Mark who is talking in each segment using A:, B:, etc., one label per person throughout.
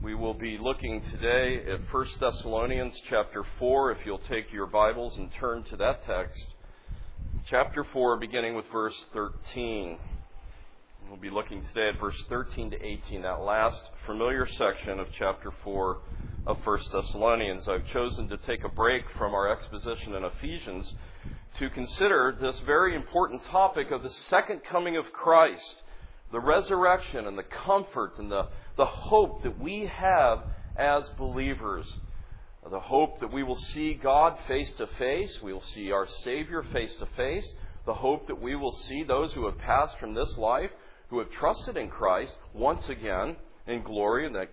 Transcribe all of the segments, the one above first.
A: We will be looking today at 1 Thessalonians chapter 4, if you'll take your Bibles and turn to that text. Chapter 4, beginning with verse 13. We'll be looking today at verse 13 to 18, that last familiar section of chapter 4 of 1 Thessalonians. I've chosen to take a break from our exposition in Ephesians to consider this very important topic of the second coming of Christ, the resurrection and the comfort and the hope that we have as believers. The hope that we will see God face to face. We will see our Savior face to face. The hope that we will see those who have passed from this life, who have trusted in Christ, once again in glory, in that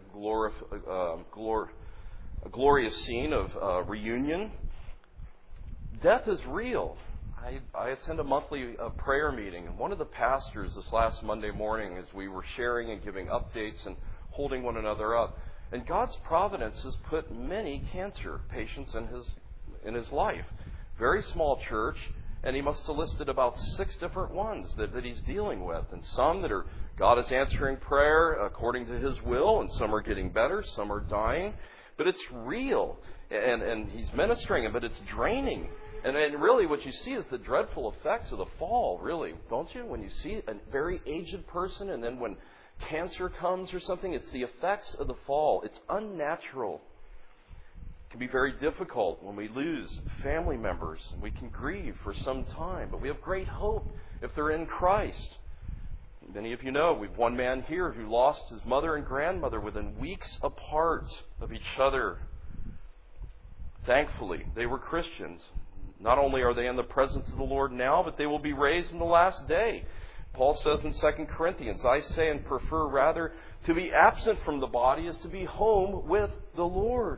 A: glorious scene of reunion. Death is real. I attend a monthly prayer meeting, and one of the pastors this last Monday morning, as we were sharing and giving updates and holding one another up, and God's providence has put many cancer patients in his life. Very small church, and he must have listed about 6 different ones that he's dealing with, and some that are God is answering prayer according to His will, and some are getting better, some are dying, but it's real, and he's ministering, but it's draining. And really what you see is the dreadful effects of the fall, really, don't you? When you see a very aged person and then when cancer comes or something, it's the effects of the fall. It's unnatural. It can be very difficult when we lose family members, and we can grieve for some time, but we have great hope if they're in Christ. Many of you know, we've one man here who lost his mother and grandmother within weeks apart of each other. Thankfully, they were Christians. Not only are they in the presence of the Lord now, but they will be raised in the last day. Paul says in 2 Corinthians, I say and prefer rather to be absent from the body as to be home with the Lord.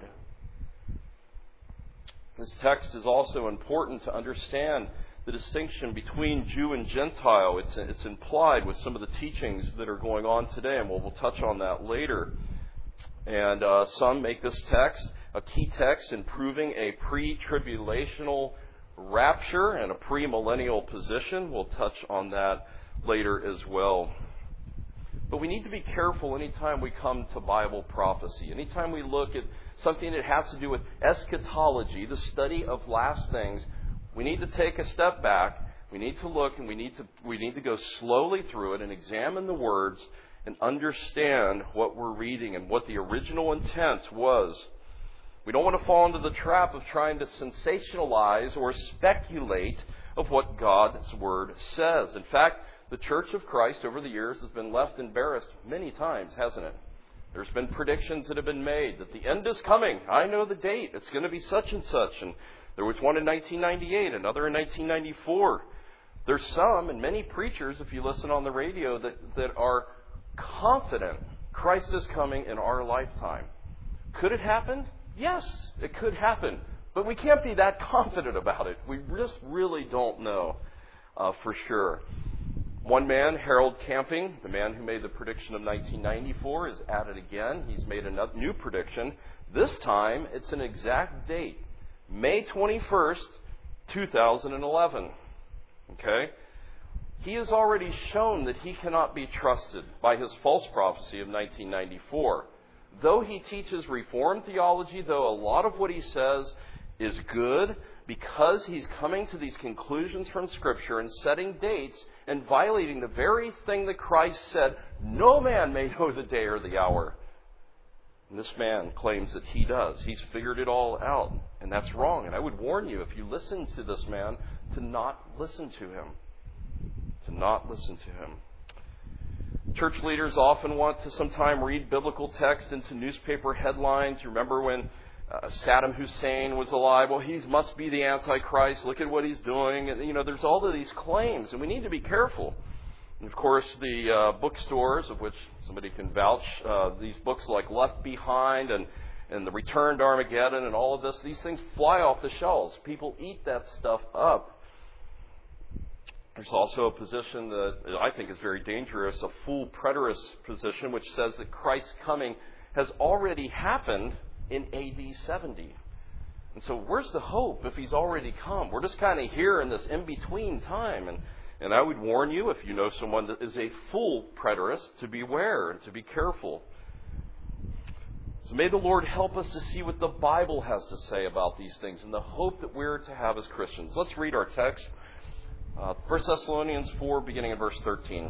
A: This text is also important to understand the distinction between Jew and Gentile. It's implied with some of the teachings that are going on today, and we'll touch on that later. And some make this text a key text in proving a pre-tribulational rapture and a premillennial position. We'll touch on that later as well. But we need to be careful anytime we come to Bible prophecy. Anytime we look at something that has to do with eschatology, the study of last things, we need to take a step back. We need to look, and we need to go slowly through it and examine the words and understand what we're reading and what the original intent was. We don't want to fall into the trap of trying to sensationalize or speculate of what God's Word says. In fact, the Church of Christ over the years has been left embarrassed many times, hasn't it? There's been predictions that have been made that the end is coming. I know the date. It's going to be such and such. And there was one in 1998, another in 1994. There's some, and many preachers, if you listen on the radio, that are confident Christ is coming in our lifetime. Could it happen? Yes, it could happen, but we can't be that confident about it. We just really don't know for sure. One man, Harold Camping, the man who made the prediction of 1994, is at it again. He's made a new prediction. This time, it's an exact date, May 21st, 2011. Okay? He has already shown that he cannot be trusted by his false prophecy of 1994. Though he teaches Reformed theology, though a lot of what he says is good, because he's coming to these conclusions from Scripture and setting dates and violating the very thing that Christ said, no man may know the day or the hour. And this man claims that he does. He's figured it all out, and that's wrong. And I would warn you, if you listen to this man, to not listen to him. To not listen to him. Church leaders often want to sometime read biblical text into newspaper headlines. You remember when Saddam Hussein was alive? Well, he must be the Antichrist. Look at what he's doing. And, there's all of these claims, and we need to be careful. And, of course, the bookstores, of which somebody can vouch, these books like Left Behind and The Return to Armageddon and all of this, these things fly off the shelves. People eat that stuff up. There's also a position that I think is very dangerous, a full preterist position, which says that Christ's coming has already happened in AD 70. And so where's the hope if he's already come? We're just kind of here in this in-between time. And I would warn you, if you know someone that is a full preterist, to beware and to be careful. So may the Lord help us to see what the Bible has to say about these things and the hope that we're to have as Christians. Let's read our text. 1 Thessalonians 4, beginning in verse 13.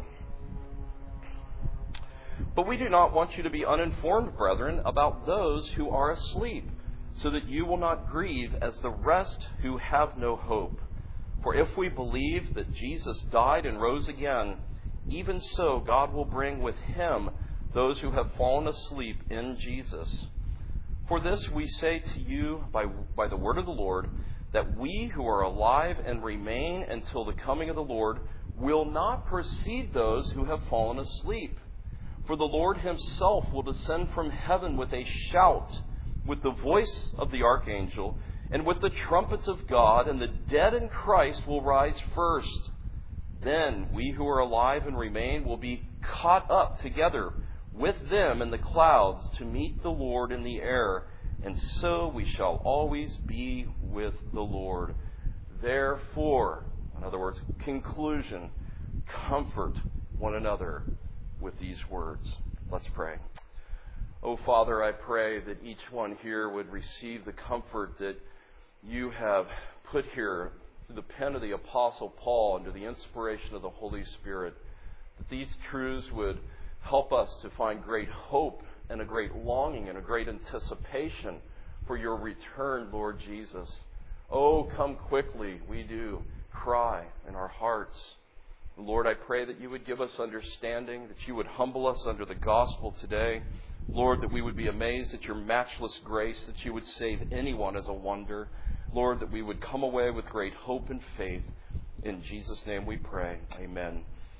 A: But we do not want you to be uninformed, brethren, about those who are asleep, so that you will not grieve as the rest who have no hope. For if we believe that Jesus died and rose again, even so God will bring with him those who have fallen asleep in Jesus. For this we say to you by the word of the Lord, that we who are alive and remain until the coming of the Lord will not precede those who have fallen asleep. For the Lord himself will descend from heaven with a shout, with the voice of the archangel, and with the trumpet of God, and the dead in Christ will rise first. Then we who are alive and remain will be caught up together with them in the clouds to meet the Lord in the air, and so we shall always be with the Lord. Therefore, in other words, conclusion, comfort one another with these words. Let's pray. Oh, Father, I pray that each one here would receive the comfort that you have put here through the pen of the Apostle Paul under the inspiration of the Holy Spirit, that these truths would help us to find great hope and a great longing and a great anticipation for your return, Lord Jesus. Oh, come quickly, we do cry in our hearts. Lord, I pray that you would give us understanding, that you would humble us under the gospel today. Lord, that we would be amazed at your matchless grace, that you would save anyone as a wonder. Lord, that we would come away with great hope and faith. In Jesus' name we pray. Amen.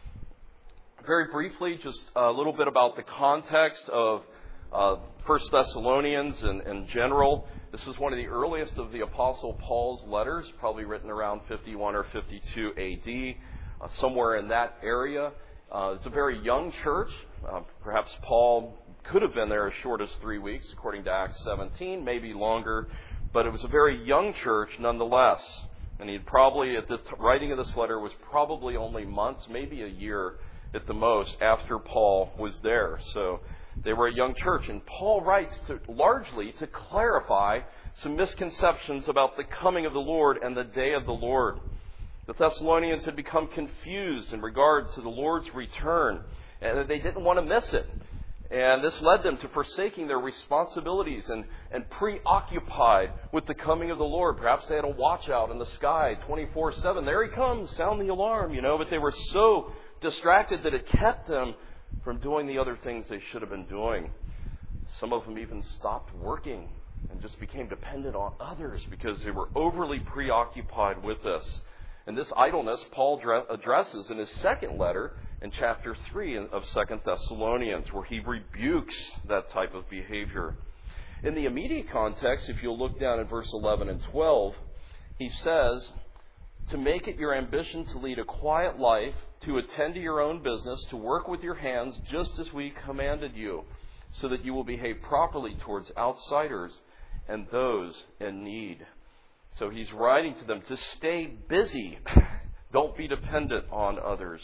A: Very briefly, just a little bit about the context of 1 Thessalonians in general. This is one of the earliest of the Apostle Paul's letters, probably written around 51 or 52 AD, somewhere in that area. It's a very young church. Perhaps Paul could have been there as short as 3 weeks, according to Acts 17, maybe longer. But it was a very young church nonetheless. And he'd probably, at the writing of this letter, was probably only months, maybe a year at the most, after Paul was there. So they were a young church. And Paul writes largely to clarify some misconceptions about the coming of the Lord and the day of the Lord. The Thessalonians had become confused in regard to the Lord's return, and they didn't want to miss it. And this led them to forsaking their responsibilities and preoccupied with the coming of the Lord. Perhaps they had a watch out in the sky 24/7. There he comes, sound the alarm, but they were so distracted that it kept them from doing the other things they should have been doing. Some of them even stopped working and just became dependent on others because they were overly preoccupied with this. And this idleness Paul addresses in his second letter in chapter 3 of 2 Thessalonians, where he rebukes that type of behavior. In the immediate context, if you'll look down at verse 11 and 12, he says, to make it your ambition to lead a quiet life, to attend to your own business, to work with your hands just as we commanded you, so that you will behave properly towards outsiders and those in need. So he's writing to them to stay busy. Don't be dependent on others.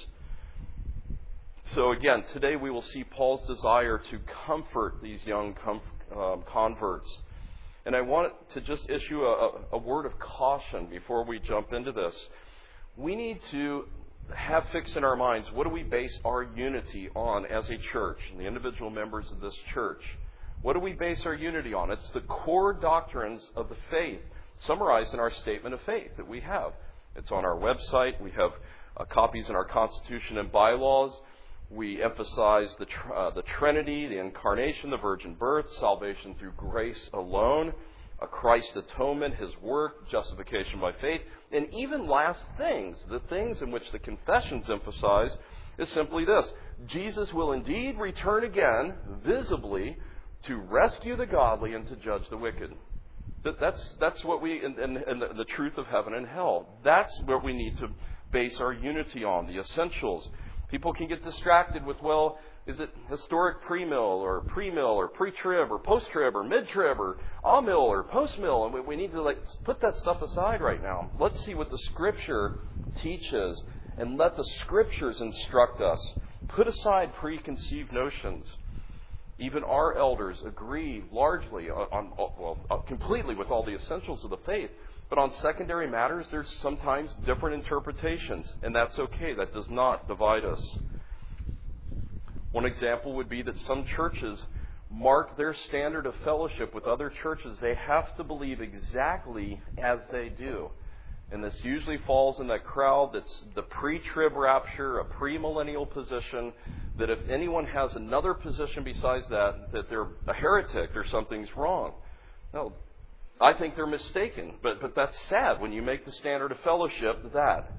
A: So again, today we will see Paul's desire to comfort these young converts. And I want to just issue a word of caution before we jump into this. We need to have fixed in our minds, what do we base our unity on as a church, and the individual members of this church? What do we base our unity on? It's the core doctrines of the faith, summarized in our statement of faith that we have. It's on our website. We have copies in our Constitution and bylaws. We emphasize the Trinity, the Incarnation, the virgin birth, salvation through grace alone, Christ's atonement, His work, justification by faith, and even last things, the things in which the confessions emphasize, is simply this: Jesus will indeed return again, visibly, to rescue the godly and to judge the wicked. That's what we, and the truth of heaven and hell. That's what we need to base our unity on, the essentials. People can get distracted with, well, is it historic pre-mill or pre-trib or post-trib or mid-trib or a-mill or post-mill? And we need to put that stuff aside right now. Let's see what the Scripture teaches and let the Scriptures instruct us. Put aside preconceived notions. Even our elders agree largely completely with all the essentials of the faith. But on secondary matters, there's sometimes different interpretations, and that's okay. That does not divide us. One example would be that some churches mark their standard of fellowship with other churches. They have to believe exactly as they do. And this usually falls in that crowd that's the pre-trib rapture, a premillennial position, that if anyone has another position besides that they're a heretic or something's wrong. No, I think they're mistaken. But that's sad when you make the standard of fellowship that.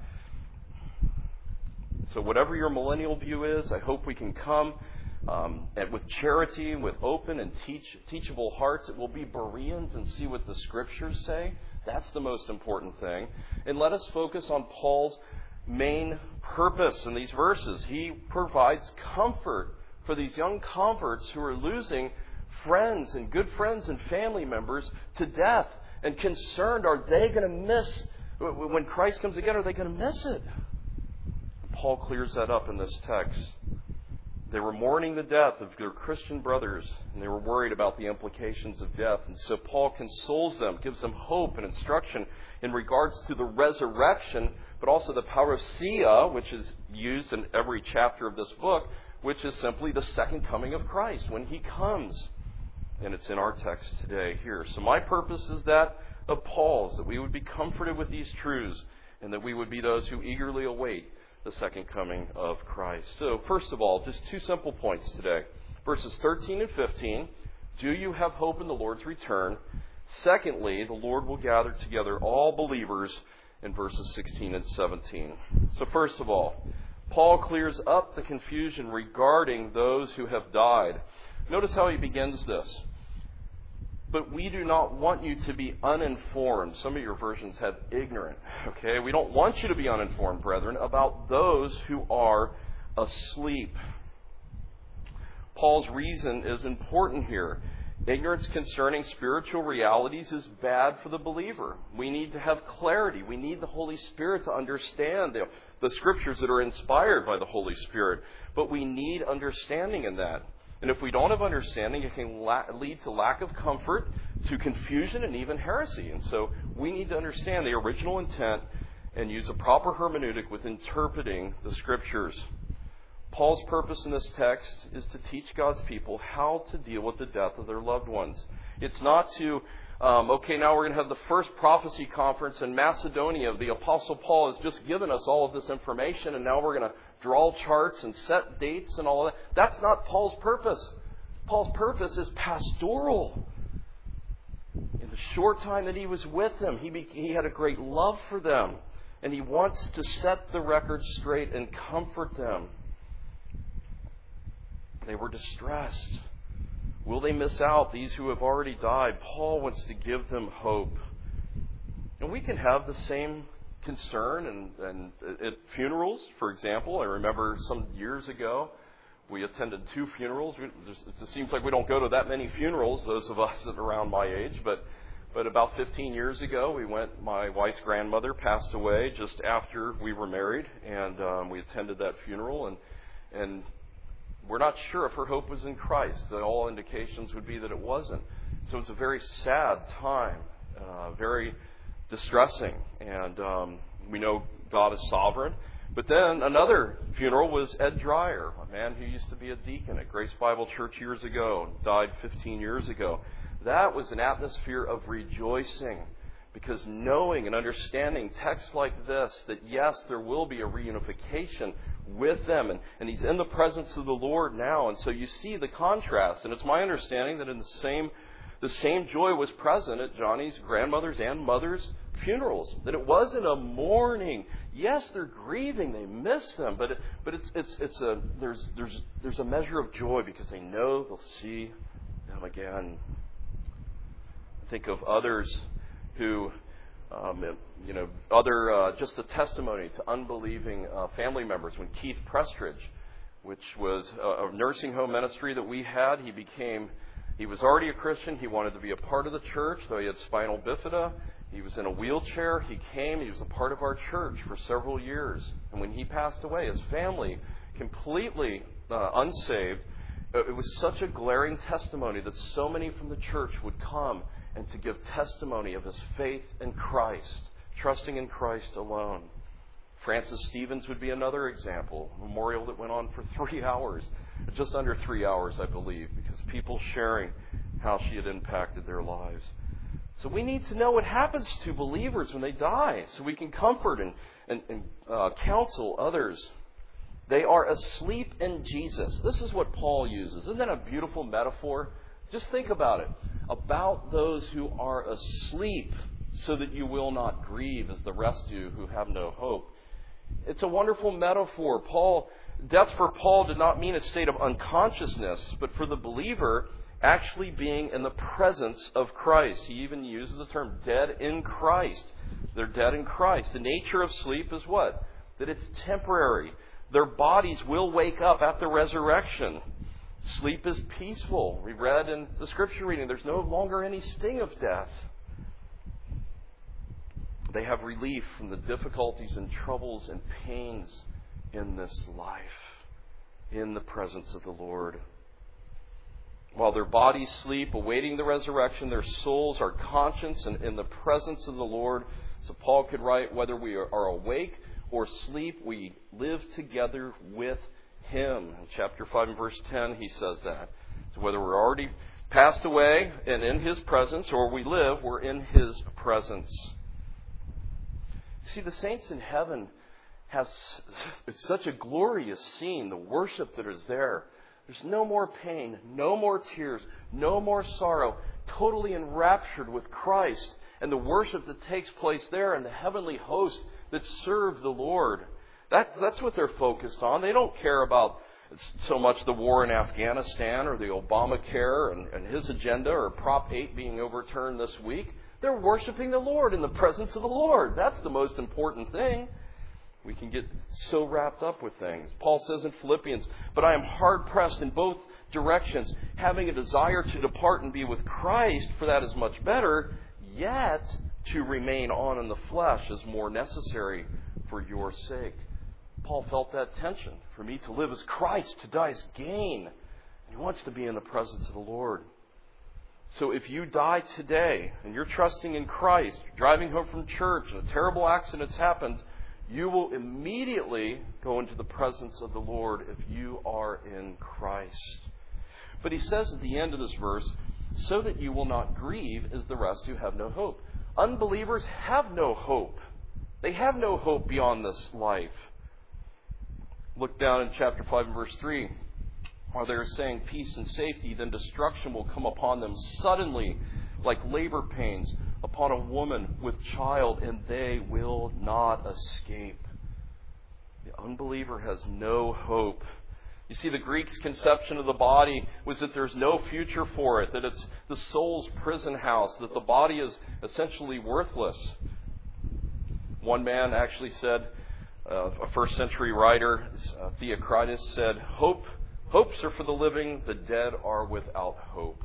A: So whatever your millennial view is, I hope we can come and with charity, with open and teachable hearts. It will be Bereans and see what the Scriptures say. That's the most important thing. And let us focus on Paul's main purpose in these verses. He provides comfort for these young converts who are losing friends and good friends and family members to death, and concerned, are they going to miss, when Christ comes again, are they going to miss it? Paul clears that up in this text. They were mourning the death of their Christian brothers, and they were worried about the implications of death. And so Paul consoles them, gives them hope and instruction in regards to the resurrection, but also the parousia, which is used in every chapter of this book, which is simply the second coming of Christ, when He comes. And it's in our text today here. So my purpose is that of Paul's, that we would be comforted with these truths, and that we would be those who eagerly await the second coming of Christ. So, first of all, just two simple points today. Verses 13 and 15, do you have hope in the Lord's return? Secondly, the Lord will gather together all believers in verses 16 and 17. So, first of all, Paul clears up the confusion regarding those who have died. Notice how he begins this. But we do not want you to be uninformed. Some of your versions have ignorant. Okay? We don't want you to be uninformed, brethren, about those who are asleep. Paul's reason is important here. Ignorance concerning spiritual realities is bad for the believer. We need to have clarity. We need the Holy Spirit to understand the Scriptures that are inspired by the Holy Spirit. But we need understanding in that. And if we don't have understanding, it can lead to lack of comfort, to confusion, and even heresy. And so we need to understand the original intent and use a proper hermeneutic with interpreting the Scriptures. Paul's purpose in this text is to teach God's people how to deal with the death of their loved ones. It's not to, now we're going to have the first prophecy conference in Macedonia. The Apostle Paul has just given us all of this information, and now we're going to draw charts and set dates and all of that. That's not Paul's purpose. Paul's purpose is pastoral. In the short time that he was with them, he had a great love for them, and he wants to set the record straight and comfort them. They were distressed. Will they miss out, these who have already died? Paul wants to give them hope. And we can have the same concern and at funerals, for example. I remember some years ago we attended 2 funerals. It just seems like we don't go to that many funerals, those of us that are around my age, but about 15 years ago my wife's grandmother passed away just after we were married, and we attended that funeral, and we're not sure if her hope was in Christ. All indications would be that it wasn't. So it's a very sad time, very distressing, and we know God is sovereign. But then another funeral was Ed Dreyer, a man who used to be a deacon at Grace Bible Church years ago, died 15 years ago. That was an atmosphere of rejoicing, because knowing and understanding texts like this, that yes, there will be a reunification with them, and he's in the presence of the Lord now. And so you see the contrast, and it's my understanding that in the same joy was present at Johnny's grandmother's and mother's funerals. That it wasn't a mourning. Yes, they're grieving; they miss them, but there's a measure of joy because they know they'll see them again. I think of others who, just a testimony to unbelieving family members. When Keith Prestridge, which was a nursing home ministry that we had, he was already a Christian. He wanted to be a part of the church, though he had spinal bifida. He was in a wheelchair. He was a part of our church for several years. And when he passed away, his family, completely unsaved, It was such a glaring testimony that so many from the church would come and to give testimony of his faith in Christ, trusting in Christ alone. Francis Stevens would be another example, a memorial that went on for 3 hours, just under 3 hours, I believe, because people sharing how she had impacted their lives. So we need to know what happens to believers when they die, so we can comfort and counsel others. They are asleep in Jesus. This is what Paul uses. Isn't that a beautiful metaphor? Just think about it. About those who are asleep, so that you will not grieve as the rest do who have no hope. It's a wonderful metaphor. Death for Paul did not mean a state of unconsciousness, but for the believer, actually being in the presence of Christ. He even uses the term dead in Christ. They're dead in Christ. The nature of sleep is what? That it's temporary. Their bodies will wake up at the resurrection. Sleep is peaceful. We read in the scripture reading, there's no longer any sting of death. They have relief from the difficulties and troubles and pains in this life, in the presence of the Lord. While their bodies sleep, awaiting the resurrection, their souls are conscious and in the presence of the Lord. So Paul could write, whether we are awake or sleep, we live together with Him. In chapter 5 and verse 10, he says that. So whether we're already passed away and in His presence, or we live, we're in His presence. See, the saints in heaven it's such a glorious scene, the worship that is there. There's no more pain, no more tears, no more sorrow, totally enraptured with Christ and the worship that takes place there and the heavenly host that serve the Lord. That's what they're focused on. They don't care about so much the war in Afghanistan or the Obamacare and his agenda or Prop 8 being overturned this week. They're worshiping the Lord in the presence of the Lord. That's the most important thing. We can get so wrapped up with things. Paul says in Philippians, "But I am hard-pressed in both directions, having a desire to depart and be with Christ, for that is much better, yet to remain on in the flesh is more necessary for your sake." Paul felt that tension. For me to live as Christ, to die as gain. He wants to be in the presence of the Lord. So if you die today and you're trusting in Christ, you're driving home from church and a terrible accident's happened, you will immediately go into the presence of the Lord if you are in Christ. But he says at the end of this verse, so that you will not grieve as the rest who have no hope. Unbelievers have no hope. They have no hope beyond this life. Look down in chapter 5 and verse 3. While they are saying peace and safety, then destruction will come upon them suddenly, like labor pains upon a woman with child, and they will not escape. The unbeliever has no hope. You see, the Greeks' conception of the body was that there's no future for it, that it's the soul's prison house, that the body is essentially worthless. One man actually said, a first century writer, Theocritus, said, Hopes are for the living, the dead are without hope.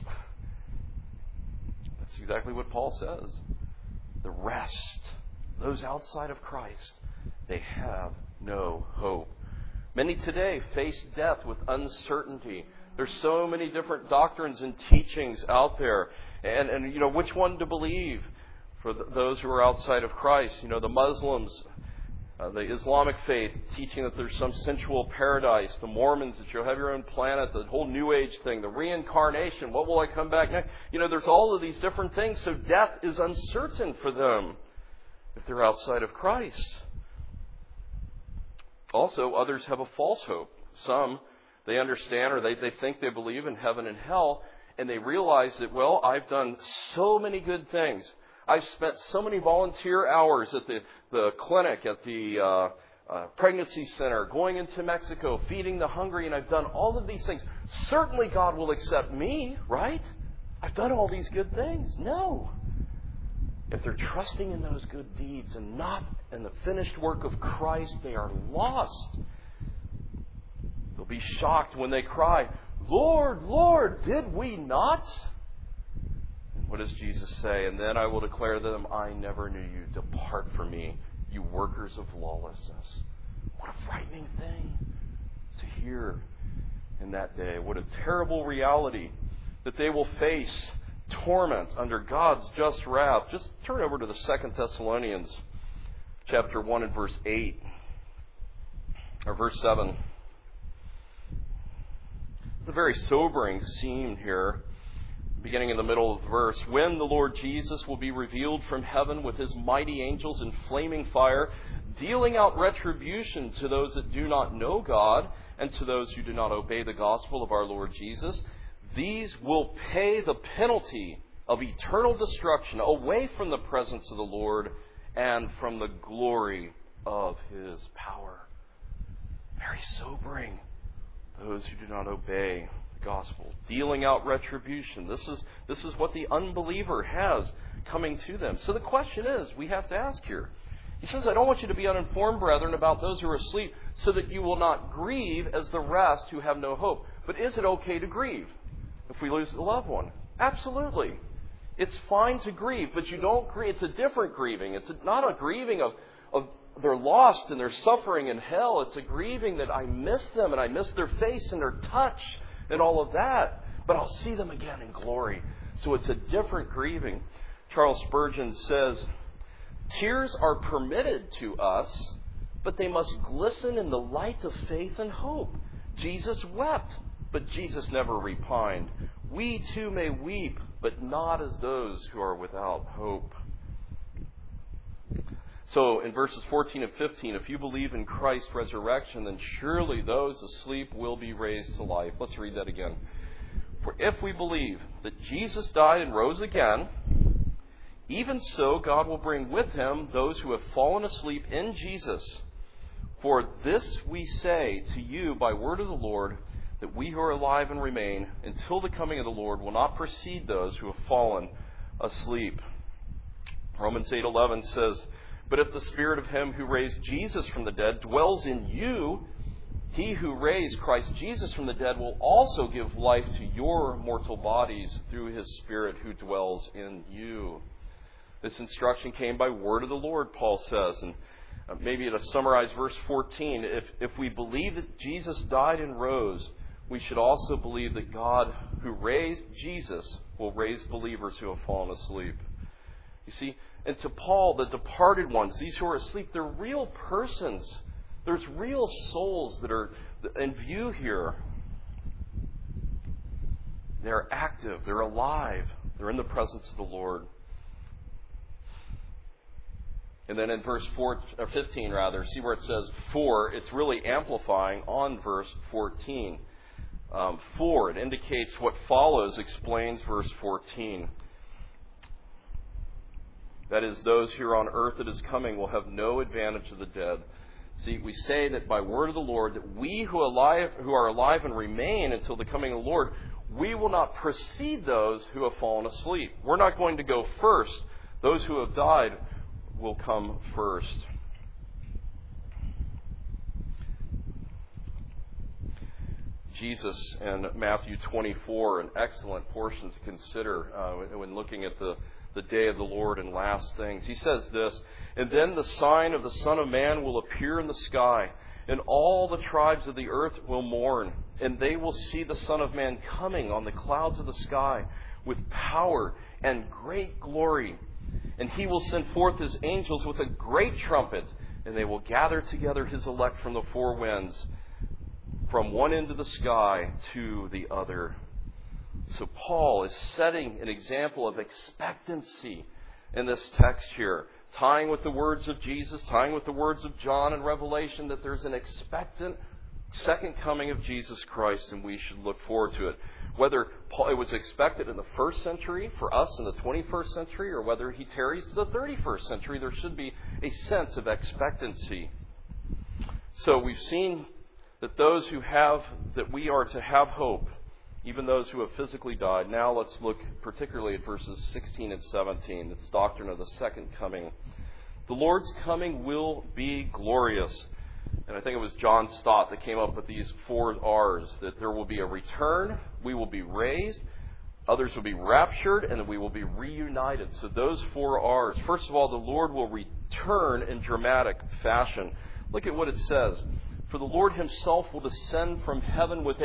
A: That's exactly what Paul says. The rest, those outside of Christ, they have no hope. Many today face death with uncertainty. There's so many different doctrines and teachings out there. And which one to believe for those who are outside of Christ. The Muslims, the Islamic faith, teaching that there's some sensual paradise. The Mormons, that you'll have your own planet. The whole New Age thing. The reincarnation. What will I come back next? There's all of these different things. So death is uncertain for them if they're outside of Christ. Also, others have a false hope. Some, they understand or they think they believe in heaven and hell, and they realize that, I've done so many good things. I've spent so many volunteer hours at the clinic, at the pregnancy center, going into Mexico, feeding the hungry, and I've done all of these things. Certainly God will accept me, right? I've done all these good things. No. If they're trusting in those good deeds and not in the finished work of Christ, they are lost. They'll be shocked when they cry, Lord, Lord, did we not? And what does Jesus say? And then I will declare to them, I never knew you. Depart from me, you workers of lawlessness. What a frightening thing to hear. in that day. What a terrible reality that they will face torment under God's just wrath. Just turn over to the 2 Thessalonians chapter 1 and verse 8, or verse 7. It's a very sobering scene here, beginning in the middle of the verse. When the Lord Jesus will be revealed from heaven with his mighty angels in flaming fire, dealing out retribution to those that do not know God and to those who do not obey the gospel of our Lord Jesus, these will pay the penalty of eternal destruction away from the presence of the Lord and from the glory of his power. Very sobering. Those who do not obey the gospel, dealing out retribution. This is what the unbeliever has coming to them. So the question is, we have to ask here. He says, I don't want you to be uninformed, brethren, about those who are asleep, so that you will not grieve as the rest who have no hope. But is it okay to grieve if we lose a loved one? Absolutely. It's fine to grieve, but you don't grieve. It's a different grieving. It's not a grieving of they're lost and they're suffering in hell. It's a grieving that I miss them and I miss their face and their touch and all of that. But I'll see them again in glory. So it's a different grieving. Charles Spurgeon says, tears are permitted to us, but they must glisten in the light of faith and hope. Jesus wept, but Jesus never repined. We too may weep, but not as those who are without hope. So in verses 14 and 15, if you believe in Christ's resurrection, then surely those asleep will be raised to life. Let's read that again. For if we believe that Jesus died and rose again, even so God will bring with him those who have fallen asleep in Jesus. For this we say to you by word of the Lord, that we who are alive and remain until the coming of the Lord will not precede those who have fallen asleep. Romans 8:11 says, but if the Spirit of him who raised Jesus from the dead dwells in you, he who raised Christ Jesus from the dead will also give life to your mortal bodies through his Spirit who dwells in you. This instruction came by word of the Lord, Paul says. And maybe to summarize verse 14, if we believe that Jesus died and rose, we should also believe that God who raised Jesus will raise believers who have fallen asleep. You see, and to Paul, the departed ones, these who are asleep, they're real persons. There's real souls that are in view here. They're active. They're alive. They're in the presence of the Lord. And then in verse 15, see where it says for, it's really amplifying on verse 14. For, it indicates what follows, explains verse 14. That is, those here on earth that is coming will have no advantage of the dead. See, we say that by word of the Lord, that we who are alive and remain until the coming of the Lord, we will not precede those who have fallen asleep. We're not going to go first. Those who have died will come first. Jesus in Matthew 24, an excellent portion to consider when looking at the day of the Lord and last things. He says this, and then the sign of the Son of Man will appear in the sky, and all the tribes of the earth will mourn, and they will see the Son of Man coming on the clouds of the sky with power and great glory. And he will send forth his angels with a great trumpet, and they will gather together his elect from the four winds, from one end of the sky to the other. So Paul is setting an example of expectancy in this text here, tying with the words of Jesus, tying with the words of John in Revelation, that there's an expectant second coming of Jesus Christ, and we should look forward to it. Whether it was expected in the first century for us in the 21st century, or whether he tarries to the 31st century, there should be a sense of expectancy. So we've seen that that we are to have hope, even those who have physically died. Now let's look particularly at verses 16 and 17. It's doctrine of the second coming. The Lord's coming will be glorious. And I think it was John Stott that came up with these 4 R's, that there will be a return, we will be raised, others will be raptured, and then we will be reunited. So those 4 R's. First of all, the Lord will return in dramatic fashion. Look at what it says. For the Lord himself will descend from heaven with a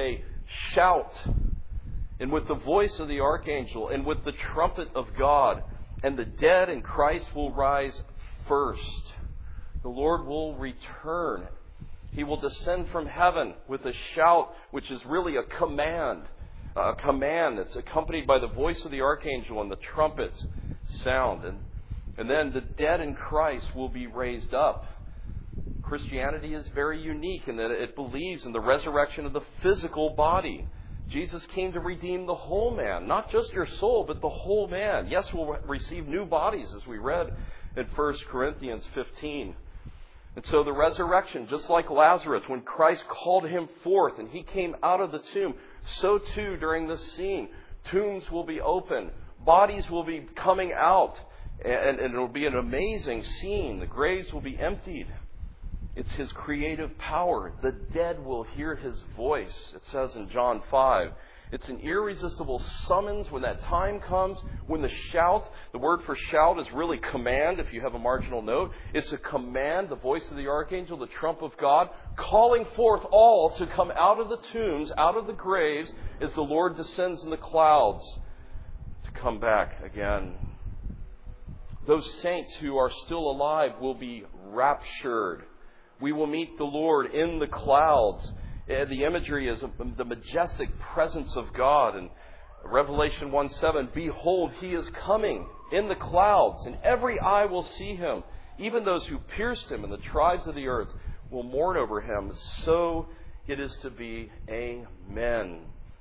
A: shout, and with the voice of the archangel, and with the trumpet of God, and the dead in Christ will rise first. The Lord will return. He will descend from heaven with a shout, which is really a command. A command that's accompanied by the voice of the archangel and the trumpet sound. And then the dead in Christ will be raised up. Christianity is very unique in that it believes in the resurrection of the physical body. Jesus came to redeem the whole man, not just your soul, but the whole man. Yes, we'll receive new bodies, as we read in 1 Corinthians 15. And so the resurrection, just like Lazarus, when Christ called him forth and he came out of the tomb, so too during this scene, tombs will be open, bodies will be coming out, and it will be an amazing scene. The graves will be emptied. It's His creative power. The dead will hear His voice, it says in John 5. It's an irresistible summons when that time comes, when the shout, the word for shout is really command, if you have a marginal note. It's a command, the voice of the archangel, the trump of God, calling forth all to come out of the tombs, out of the graves, as the Lord descends in the clouds to come back again. Those saints who are still alive will be raptured. We will meet the Lord in the clouds. The imagery is the majestic presence of God. And Revelation 1:7, behold, He is coming in the clouds, and every eye will see Him. Even those who pierced Him, and the tribes of the earth will mourn over Him. So it is to be. Amen.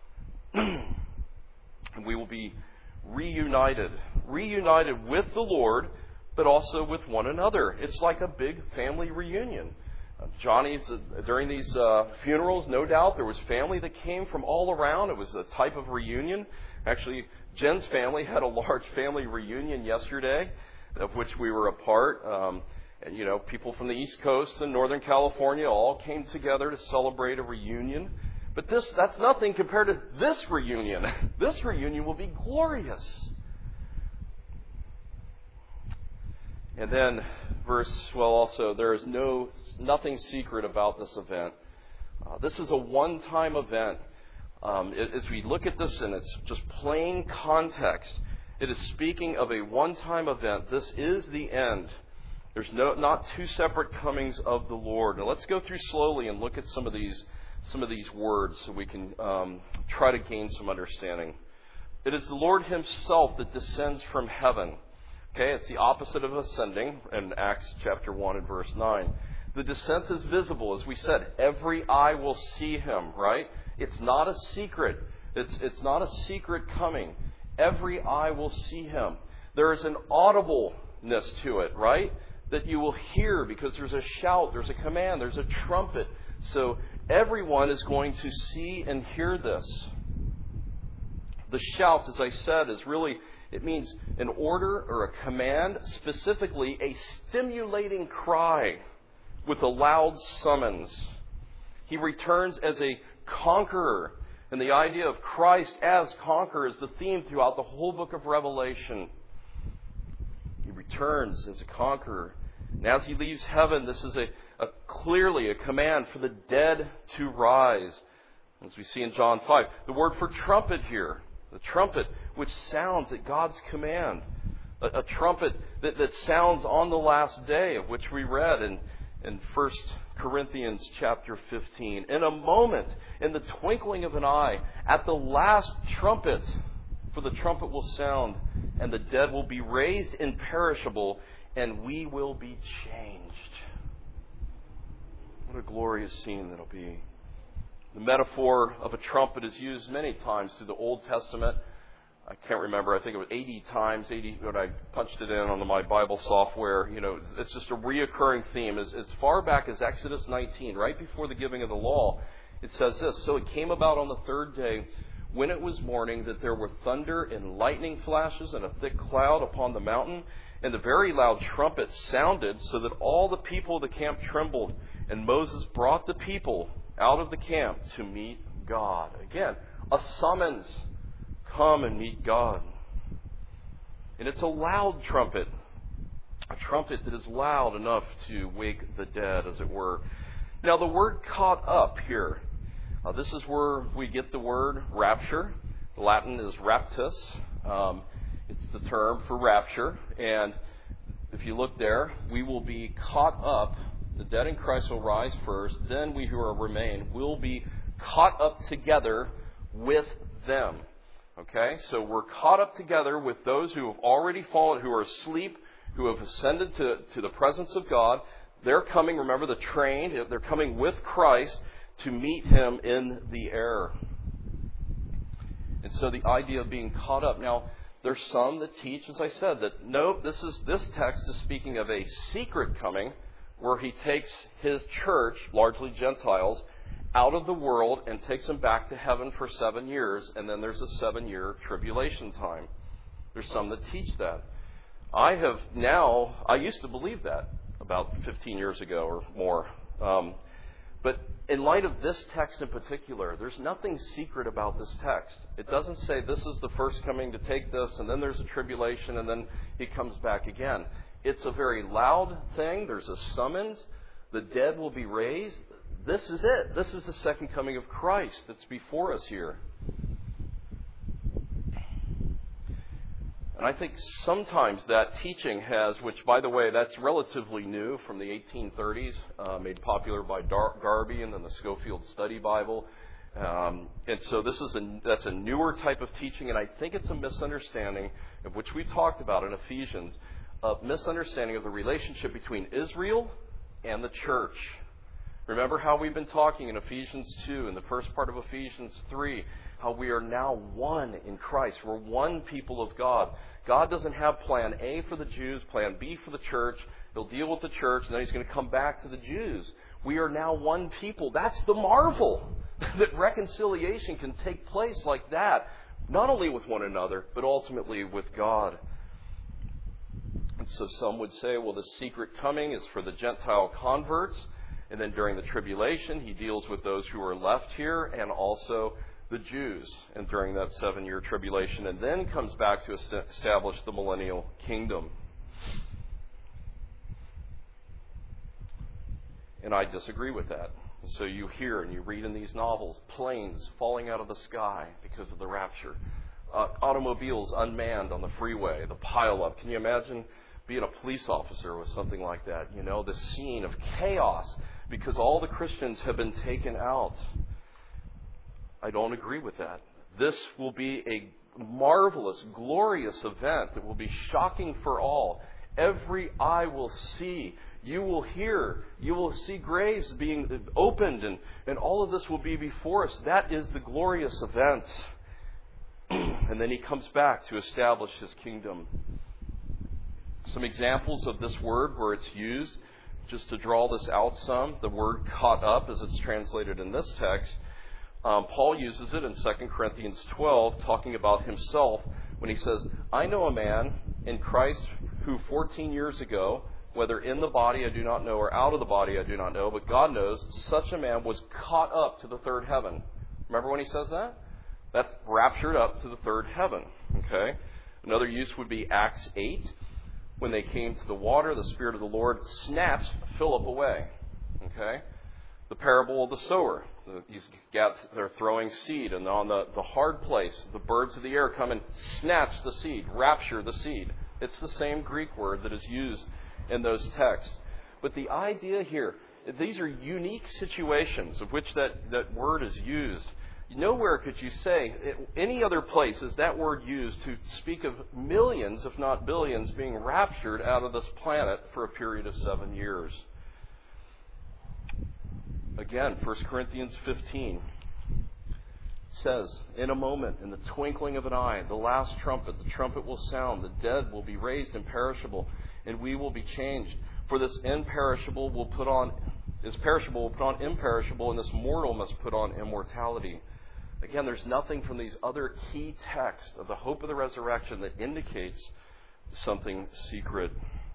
A: And we will be reunited with the Lord, but also with one another. It's like a big family reunion. Johnny's, during these funerals, no doubt, there was family that came from all around. It was a type of reunion. Actually, Jen's family had a large family reunion yesterday, of which we were a part. And, people from the East Coast and Northern California all came together to celebrate a reunion. But that's nothing compared to this reunion. This reunion will be glorious. And then also, there is nothing secret about this event. This is a one-time event. As we look at this in its just plain context, it is speaking of a one-time event. This is the end. There's not two separate comings of the Lord. Now let's go through slowly and look at some of these words so we can try to gain some understanding. It is the Lord Himself that descends from heaven. Okay, it's the opposite of ascending in Acts chapter 1 and verse 9. The descent is visible. As we said, every eye will see Him, right? It's not a secret. It's not a secret coming. Every eye will see Him. There is an audibleness to it, right? That you will hear because there's a shout, there's a command, there's a trumpet. So everyone is going to see and hear this. The shout, as I said, is really... it means an order or a command, specifically a stimulating cry with a loud summons. He returns as a conqueror, and the idea of Christ as conqueror is the theme throughout the whole book of Revelation. He returns as a conqueror. And as He leaves heaven, this is clearly a command for the dead to rise. As we see in John 5, the word for trumpet here, the trumpet which sounds at God's command. A trumpet that sounds on the last day, of which we read in 1 Corinthians chapter 15. In a moment, in the twinkling of an eye, at the last trumpet, for the trumpet will sound, and the dead will be raised imperishable, and we will be changed. What a glorious scene that'll be. The metaphor of a trumpet is used many times through the Old Testament. I can't remember. I think it was 80 times, when I punched it in on my Bible software. It's just a reoccurring theme. As far back as Exodus 19, right before the giving of the law, it says this: so it came about on the third day, when it was morning, that there were thunder and lightning flashes and a thick cloud upon the mountain, and a very loud trumpet sounded, so that all the people of the camp trembled. And Moses brought the people out of the camp to meet God. Again, a summons. Come and meet God. And it's a loud trumpet. A trumpet that is loud enough to wake the dead, as it were. Now, the word caught up here, This is where we get the word rapture. The Latin is raptus. It's the term for rapture. And if you look there, we will be caught up. The dead in Christ will rise first. Then we who are remain will be caught up together with them. Okay? So we're caught up together with those who have already fallen, who are asleep, who have ascended to the presence of God. They're coming, remember the train, they're coming with Christ to meet Him in the air. And so the idea of being caught up. Now, there's some that teach, as I said, that no, this text is speaking of a secret coming where He takes His church, largely Gentiles, out of the world and takes them back to heaven for 7 years, and then there's a 7-year tribulation time. There's some that teach that. I used to believe that about 15 years ago or more. But in light of this text in particular, there's nothing secret about this text. It doesn't say this is the first coming to take this, and then there's a tribulation, and then He comes back again. It's a very loud thing. There's a summons. The dead will be raised. This is it. This is the second coming of Christ that's before us here. And I think sometimes that teaching has, which, by the way, that's relatively new from the 1830s, made popular by Darby and then the Scofield Study Bible. And so that's a newer type of teaching, and I think it's a misunderstanding, of which we talked about in Ephesians, a misunderstanding of the relationship between Israel and the church. Remember how we've been talking in Ephesians 2 and the first part of Ephesians 3, how we are now one in Christ. We're one people of God. God doesn't have plan A for the Jews, plan B for the church. He'll deal with the church, and then He's going to come back to the Jews. We are now one people. That's the marvel, that reconciliation can take place like that, not only with one another, but ultimately with God. And so some would say, well, the secret coming is for the Gentile converts, and then during the tribulation, He deals with those who are left here, and also the Jews, and during that 7-year tribulation, and then comes back to establish the millennial kingdom. And I disagree with that. So you hear and you read in these novels, planes falling out of the sky because of the rapture, automobiles unmanned on the freeway, the pileup. Can you imagine being a police officer with something like that? You know, the scene of chaos because all the Christians have been taken out. I don't agree with that. This will be a marvelous, glorious event that will be shocking for all. Every eye will see. You will hear. You will see graves being opened, and all of this will be before us. That is the glorious event. And then He comes back to establish His kingdom. Some examples of this word where it's used, just to draw this out some, the word caught up as it's translated in this text. Paul uses it in 2 Corinthians 12, talking about himself, when he says, I know a man in Christ who 14 years ago, whether in the body I do not know or out of the body I do not know, but God knows, such a man was caught up to the third heaven. Remember when he says that? That's raptured up to the third heaven. Okay. Another use would be Acts 8. When they came to the water, the Spirit of the Lord snatched Philip away. Okay. The parable of the sower. They're throwing seed, and on the hard place, the birds of the air come and snatch the seed, rapture the seed. It's the same Greek word that is used in those texts. But the idea here, these are unique situations of which that word is used. Nowhere could you say, any other place is that word used to speak of millions, if not billions, being raptured out of this planet for a period of 7 years. Again, 1 Corinthians 15 says, in a moment, in the twinkling of an eye, the last trumpet, the trumpet will sound, the dead will be raised imperishable, and we will be changed. For this imperishable will put on imperishable, and this mortal must put on immortality. Again, there's nothing from these other key texts of the hope of the resurrection that indicates something secret.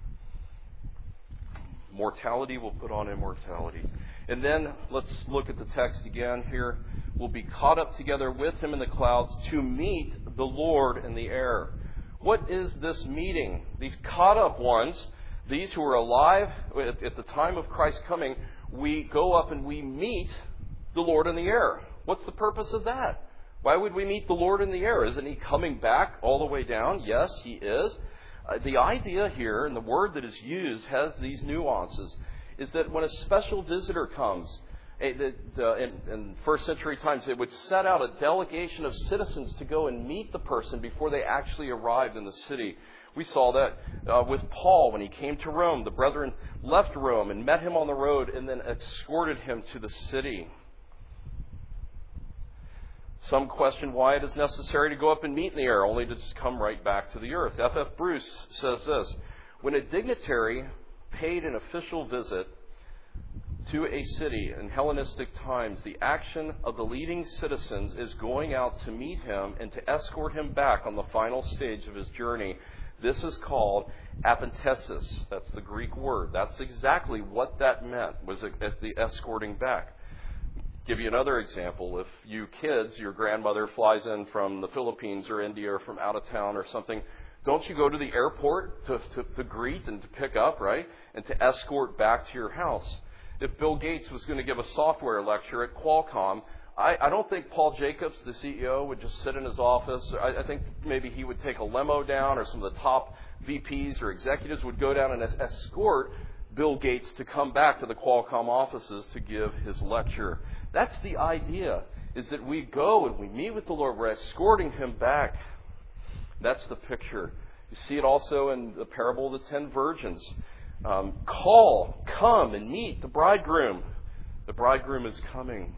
A: Mortality will put on immortality. And then let's look at the text again here. We'll be caught up together with Him in the clouds to meet the Lord in the air. What is this meeting? These caught up ones, these who are alive at the time of Christ's coming, we go up and we meet the Lord in the air. What's the purpose of that? Why would we meet the Lord in the air? Isn't He coming back all the way down? Yes, He is. The idea here, and the word that is used has these nuances, is that when a special visitor comes, in first century times, they would set out a delegation of citizens to go and meet the person before they actually arrived in the city. We saw that with Paul when he came to Rome. The brethren left Rome and met him on the road and then escorted him to the city. Some question why it is necessary to go up and meet in the air, only to just come right back to the earth. F.F. Bruce says this: when a dignitary paid an official visit to a city in Hellenistic times, the action of the leading citizens is going out to meet him and to escort him back on the final stage of his journey. This is called apentesis. That's the Greek word. That's exactly what that meant, was the escorting back. Give you another example. If you kids, your grandmother flies in from the Philippines or India or from out of town or something, don't you go to the airport to greet and to pick up, right? And to escort back to your house. If Bill Gates was going to give a software lecture at Qualcomm, I don't think Paul Jacobs, the CEO, would just sit in his office. I think maybe he would take a limo down, or some of the top VPs or executives would go down and escort Bill Gates to come back to the Qualcomm offices to give his lecture. That's the idea, is that we go and we meet with the Lord. We're escorting Him back. That's the picture. You see it also in the parable of the 10 virgins. Come and meet the bridegroom. The bridegroom is coming.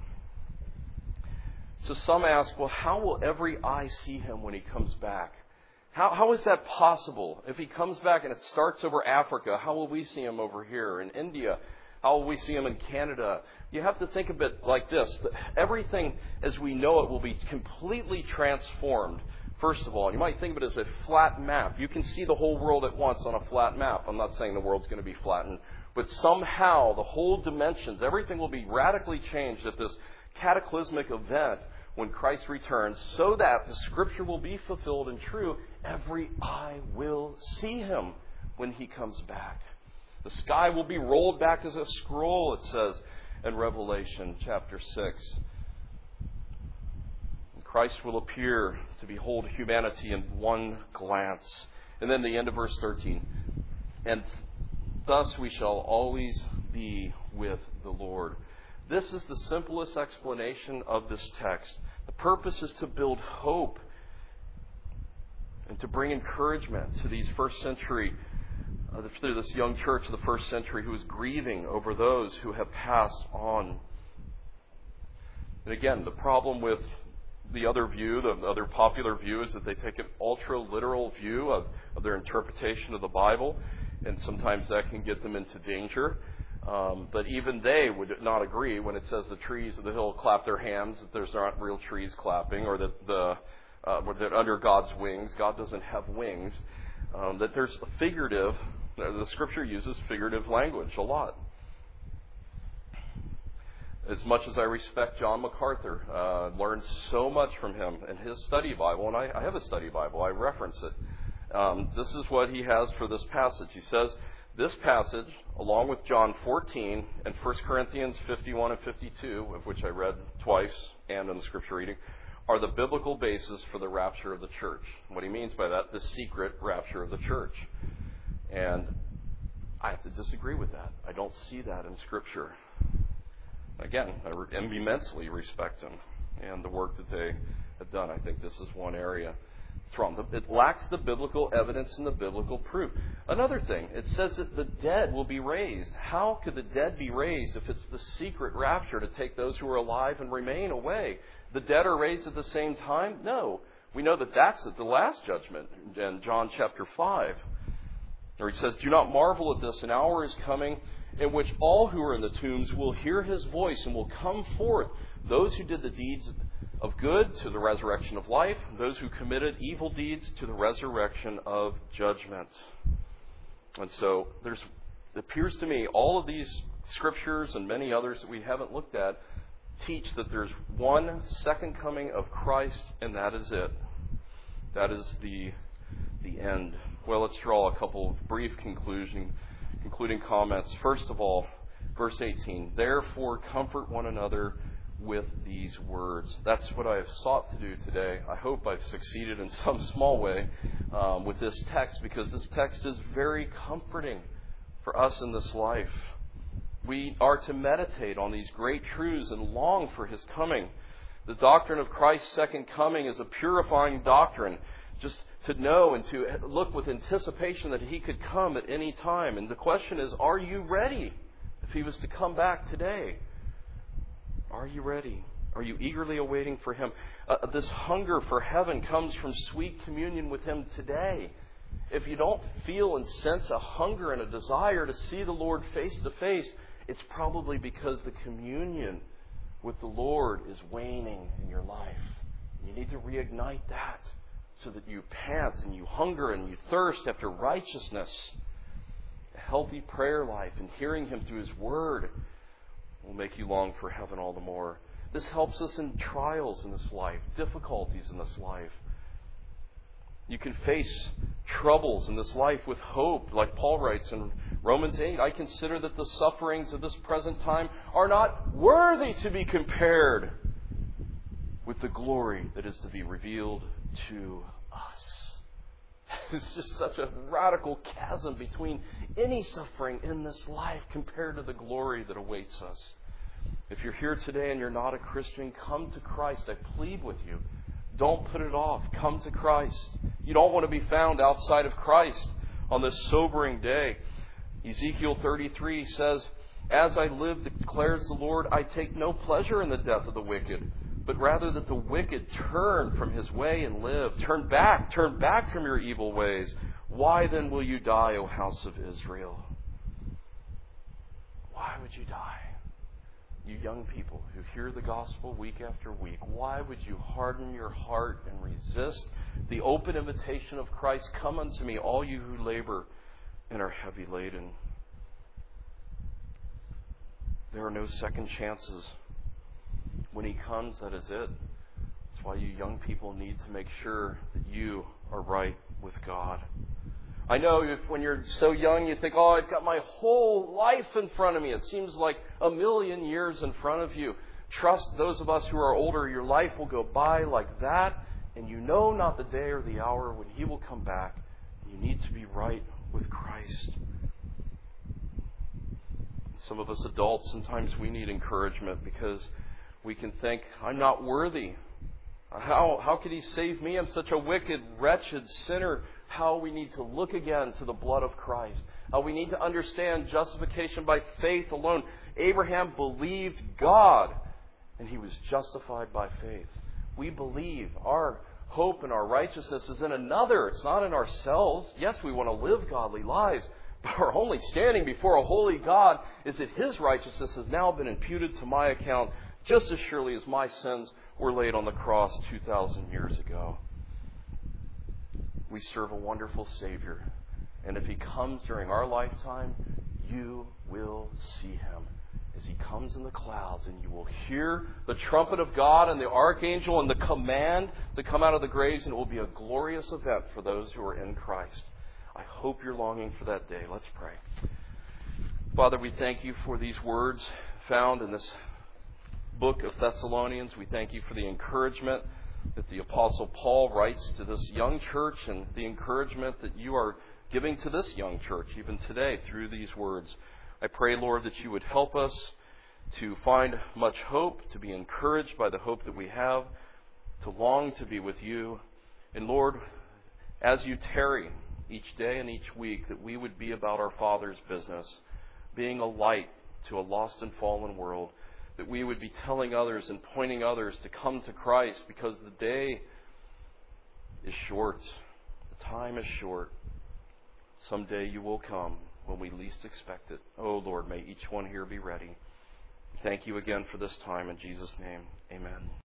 A: So some ask, well, how will every eye see Him when He comes back? How is that possible? If He comes back and it starts over Africa, how will we see Him over here in India? How will we see Him in Canada? You have to think of it like this. That everything as we know it will be completely transformed. First of all, you might think of it as a flat map. You can see the whole world at once on a flat map. I'm not saying the world's going to be flattened, but somehow the whole dimensions, everything will be radically changed at this cataclysmic event when Christ returns, so that the Scripture will be fulfilled and true. Every eye will see Him when He comes back. The sky will be rolled back as a scroll, it says in Revelation chapter 6. Christ will appear to behold humanity in one glance. And then the end of verse 13. And thus we shall always be with the Lord. This is the simplest explanation of this text. The purpose is to build hope and to bring encouragement to these first century, through this young church of the first century who is grieving over those who have passed on. And again, the problem with the other view, the other popular view, is that they take an ultra-literal view of their interpretation of the Bible, and sometimes that can get them into danger. But even they would not agree when it says the trees of the hill clap their hands, that there's not real trees clapping, or that that under God's wings, God doesn't have wings. That there's a figurative, the Scripture uses figurative language a lot. As much as I respect John MacArthur, learned so much from him in his study Bible, and I have a study Bible, I reference it. This is what he has for this passage. He says, this passage, along with John 14 and 1 Corinthians 51 and 52, of which I read twice and in the Scripture reading, are the biblical basis for the rapture of the church. What he means by that, the secret rapture of the church. And I have to disagree with that. I don't see that in Scripture. Again, I immensely respect him and the work that they have done. I think this is one area. It's wrong. It lacks the biblical evidence and the biblical proof. Another thing, it says that the dead will be raised. How could the dead be raised if it's the secret rapture to take those who are alive and remain away? The dead are raised at the same time? No. We know that that's at the last judgment in John chapter 5. Or he says, do not marvel at this. An hour is coming in which all who are in the tombs will hear His voice and will come forth. Those who did the deeds of good to the resurrection of life, those who committed evil deeds to the resurrection of judgment. And so it appears to me all of these scriptures and many others that we haven't looked at teach that there's one second coming of Christ, and that is it. That is the end. Well, let's draw a couple of brief concluding comments. First of all, verse 18, therefore comfort one another with these words. That's what I have sought to do today. I hope I've succeeded in some small way with this text, because this text is very comforting for us in this life. We are to meditate on these great truths and long for His coming. The doctrine of Christ's second coming is a purifying doctrine, just to know and to look with anticipation that He could come at any time. And the question is, are you ready if He was to come back today? Are you ready? Are you eagerly awaiting for Him? This hunger for heaven comes from sweet communion with Him today. If you don't feel and sense a hunger and a desire to see the Lord face to face, it's probably because the communion with the Lord is waning in your life. You need to reignite that so that you pant and you hunger and you thirst after righteousness. A healthy prayer life and hearing Him through His Word will make you long for heaven all the more. This helps us in trials in this life, difficulties in this life. You can face troubles in this life with hope, like Paul writes in Romans 8. I consider that the sufferings of this present time are not worthy to be compared with the glory that is to be revealed to us. It's just such a radical chasm between any suffering in this life compared to the glory that awaits us. If you're here today and you're not a Christian, come to Christ. I plead with you. Don't put it off. Come to Christ. You don't want to be found outside of Christ on this sobering day. Ezekiel 33 says, "As I live, declares the Lord, I take no pleasure in the death of the wicked, but rather that the wicked turn from his way and live. Turn back from your evil ways. Why then will you die, O house of Israel?" Why would you die? You young people who hear the gospel week after week, why would you harden your heart and resist the open invitation of Christ? Come unto me, all you who labor and are heavy laden. There are no second chances. When He comes, that is it. That's why you young people need to make sure that you are right with God. I know when you're so young, you think, oh, I've got my whole life in front of me. It seems like a million years in front of you. Trust those of us who are older, your life will go by like that, and you know not the day or the hour when He will come back. You need to be right with Christ. Some of us adults, sometimes we need encouragement because we can think, I'm not worthy. How could He save me? I'm such a wicked, wretched sinner. How we need to look again to the blood of Christ. How we need to understand justification by faith alone. Abraham believed God, and he was justified by faith. We believe our hope and our righteousness is in another. It's not in ourselves. Yes, we want to live godly lives, but our only standing before a holy God is that His righteousness has now been imputed to my account just as surely as my sins were laid on the cross 2,000 years ago. We serve a wonderful Savior. And if He comes during our lifetime, you will see Him as He comes in the clouds, and you will hear the trumpet of God and the archangel and the command to come out of the graves, and it will be a glorious event for those who are in Christ. I hope you're longing for that day. Let's pray. Father, we thank You for these words found in this book of Thessalonians. We thank You for the encouragement that the Apostle Paul writes to this young church, and the encouragement that You are giving to this young church even today through these words. I pray, Lord, that You would help us to find much hope, to be encouraged by the hope that we have, to long to be with You. And Lord, as You tarry each day and each week, that we would be about our Father's business, being a light to a lost and fallen world, that we would be telling others and pointing others to come to Christ, because the day is short. The time is short. Someday You will come when we least expect it. Oh, Lord, may each one here be ready. Thank You again for this time. In Jesus' name, amen.